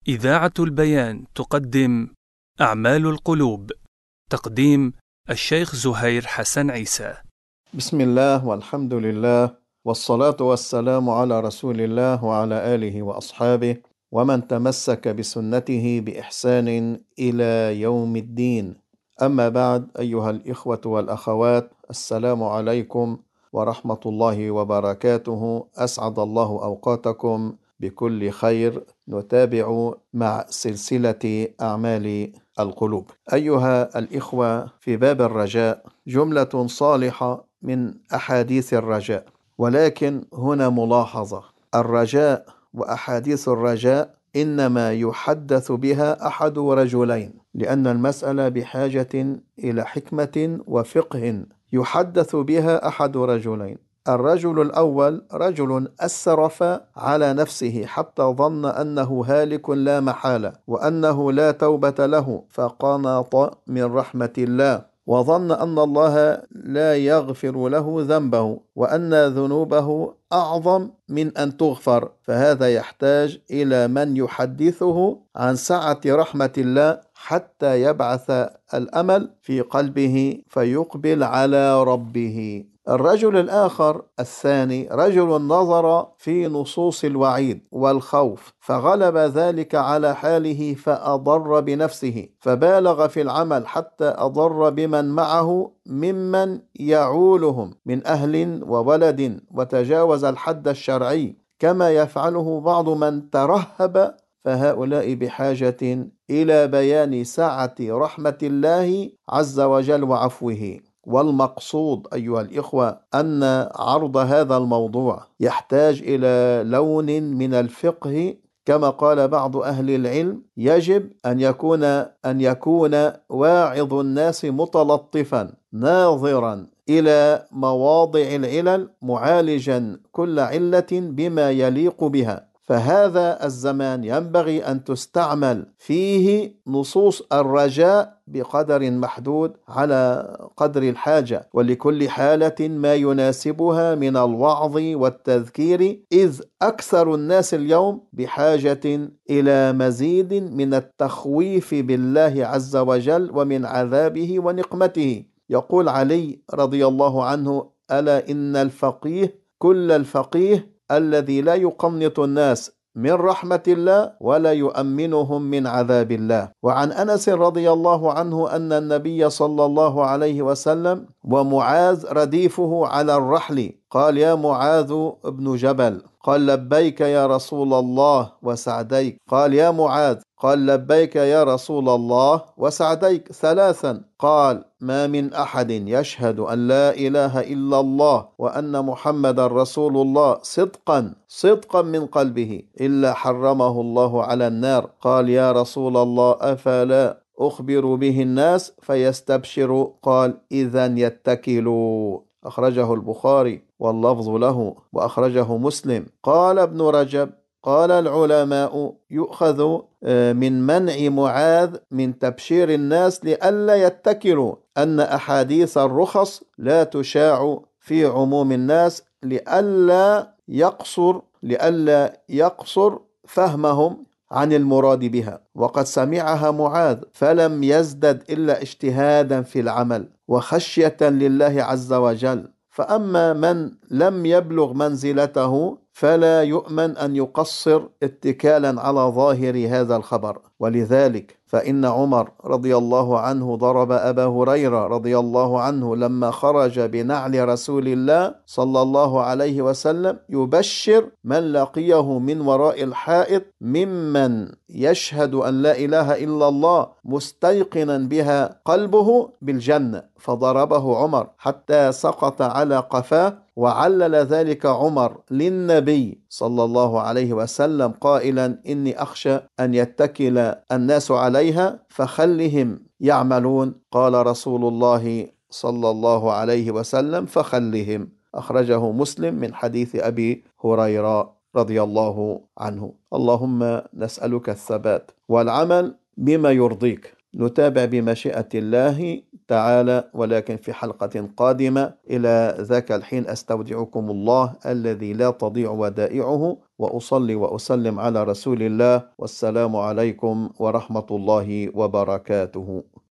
إذاعة البيان تقدم أعمال القلوب. تقديم الشيخ زهير حسن عيسى. بسم الله والحمد لله والصلاة والسلام على رسول الله وعلى آله وأصحابه ومن تمسك بسنته بإحسان إلى يوم الدين. أما بعد، أيها الإخوة والأخوات، السلام عليكم ورحمة الله وبركاته. أسعد الله أوقاتكم بكل خير. نتابع مع سلسلة أعمال القلوب. أيها الإخوة، في باب الرجاء جملة صالحة من أحاديث الرجاء، ولكن هنا ملاحظة: الرجاء وأحاديث الرجاء إنما يحدث بها أحد رجلين، لأن المسألة بحاجة إلى حكمة وفقه. يحدث بها أحد رجلين: الرجل الأول رجل أسرف على نفسه حتى ظن أنه هالك لا محالة وأنه لا توبة له، فقنط من رحمة الله وظن أن الله لا يغفر له ذنبه وأن ذنوبه أعظم من أن تغفر، فهذا يحتاج إلى من يحدثه عن سعة رحمة الله حتى يبعث الأمل في قلبه فيقبل على ربه. الرجل الآخر الثاني رجل نظر في نصوص الوعيد والخوف فغلب ذلك على حاله فأضر بنفسه، فبالغ في العمل حتى أضر بمن معه ممن يعولهم من أهل وولد، وتجاوز الحد الشرعي كما يفعله بعض من ترهب. فهؤلاء بحاجة إلى بيان سعة رحمة الله عز وجل وعفوه. والمقصود أيها الإخوة أن عرض هذا الموضوع يحتاج إلى لون من الفقه، كما قال بعض أهل العلم: يجب أن يكون واعظ الناس متلطفا ناظرا إلى مواضع العلل، معالجا كل علة بما يليق بها. فهذا الزمان ينبغي أن تستعمل فيه نصوص الرجاء بقدر محدود على قدر الحاجة، ولكل حالة ما يناسبها من الوعظ والتذكير، إذ أكثر الناس اليوم بحاجة إلى مزيد من التخويف بالله عز وجل ومن عذابه ونقمته. يقول علي رضي الله عنه: ألا إن الفقيه كل الفقيه الذي لا يقنط الناس من رحمة الله ولا يؤمنهم من عذاب الله. وعن أنس رضي الله عنه أن النبي صلى الله عليه وسلم ومعاذ رديفه على الرحل قال: يا معاذ ابن جبل. قال: لبيك يا رسول الله وسعديك. قال: يا معاذ. قال: لبيك يا رسول الله وسعديك ثلاثا. قال: ما من أحد يشهد أن لا إله إلا الله وأن محمد رسول الله صدقا من قلبه إلا حرمه الله على النار. قال: يا رسول الله أفلا أخبر به الناس فيستبشروا؟ قال: إذا يتكلوا. أخرجه البخاري واللفظ له، وأخرجه مسلم. قال ابن رجب: قال العلماء يؤخذ من منع معاذ من تبشير الناس لئلا يتكلوا أن أحاديث الرخص لا تشاع في عموم الناس لئلا يقصر فهمهم عن المراد بها. وقد سمعها معاذ فلم يزدد إلا اجتهادا في العمل وخشية لله عز وجل. فأما من لم يبلغ منزلته فلا يؤمن أن يقصر اتكالا على ظاهر هذا الخبر. ولذلك فإن عمر رضي الله عنه ضرب أبا هريرة رضي الله عنه لما خرج بنعل رسول الله صلى الله عليه وسلم يبشر من لقيه من وراء الحائط ممن يشهد أن لا إله إلا الله مستيقنا بها قلبه بالجنة، فضربه عمر حتى سقط على قفاه. وعلل ذلك عمر للنبي صلى الله عليه وسلم قائلا: إني أخشى أن يتكل الناس عليها فخلهم يعملون. قال رسول الله صلى الله عليه وسلم: فخلهم. أخرجه مسلم من حديث أبي هريرة رضي الله عنه. اللهم نسألك الثبات والعمل بما يرضيك. نتابع بمشيئة الله تعالى، ولكن في حلقة قادمة. إلى ذاك الحين أستودعكم الله الذي لا تضيع ودائعه، وأصلي وأسلم على رسول الله، والسلام عليكم ورحمة الله وبركاته.